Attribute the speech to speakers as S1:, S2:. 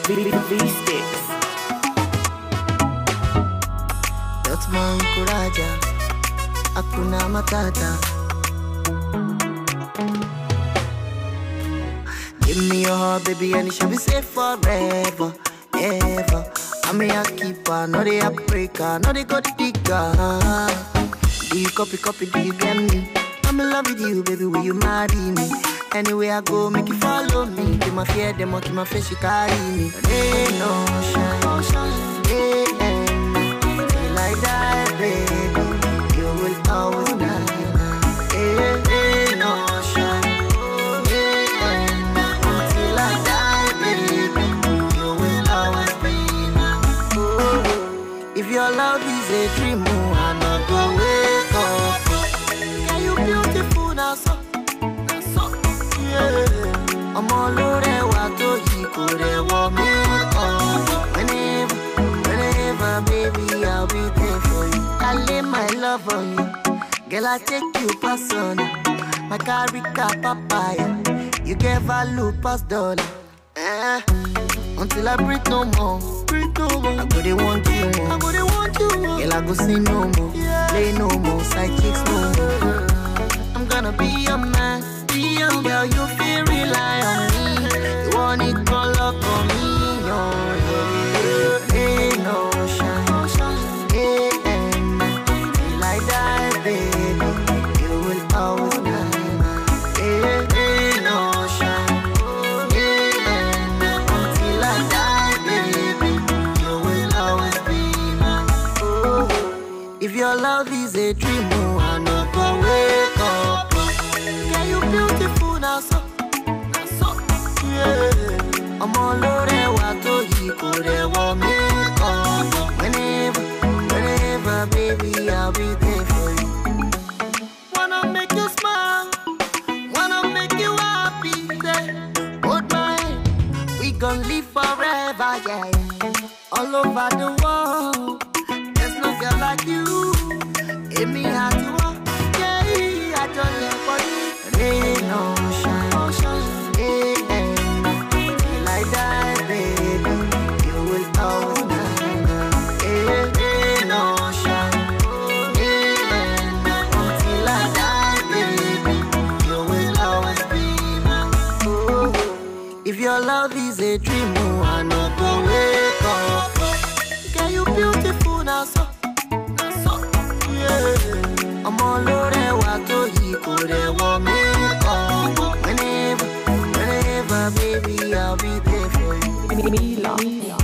S1: V-Sticks.
S2: That's my Kuraja, Akuna Matata. Give me your heart, baby, and it shall be safe forever, ever. I'm a keeper, not a breaker, not a good digger. Do you copy, do you get me? I'm in love with you, baby, will you marry me? Anywhere I go, make you follow me. Keep my fear, them keep my face, you carry me. Rain or shine, feel like that, baby. You will always lie. Rain or shine, until I die, baby. You will always be mine. Oh, if your love is a dream, I not go wake up. Yeah, you beautiful now, so. I'm all over what you could ever make up. Whenever, baby, I'll be there for you. I lay my love on you. Girl, I take you personal. My carica papaya. You get value past dollar. Until I breathe no more. I go they want you more. Girl, I go see no more. Play no more. Side chicks no more. I'm gonna be your man. Girl, you feel rely on me. You want it all up on me, Ain't no shine, feel like that, baby. You will always be ain't no shine, until I die, baby. You will always be mine. Oh, if your love is a dream, I know go wake up. Beautiful now, so yeah. I'm all over what you could ever make up. Whenever, baby, I'll be there for you. Wanna make you smile, wanna make you happy. Hold my hand, we gon' live forever, yeah. All over the world, there's no girl like you. Give me how to walk, yeah. I don't live for you. Rain or shine, feel like that, baby. You will always lie. Rain or shine, until I die, baby. You will always be mine. Oh, if your love is a dream, I know go wake up. Girl, you beautiful now, so yeah. I'm all over what you could ever make up. Whenever, baby, I'll be there for you.
S1: Mila.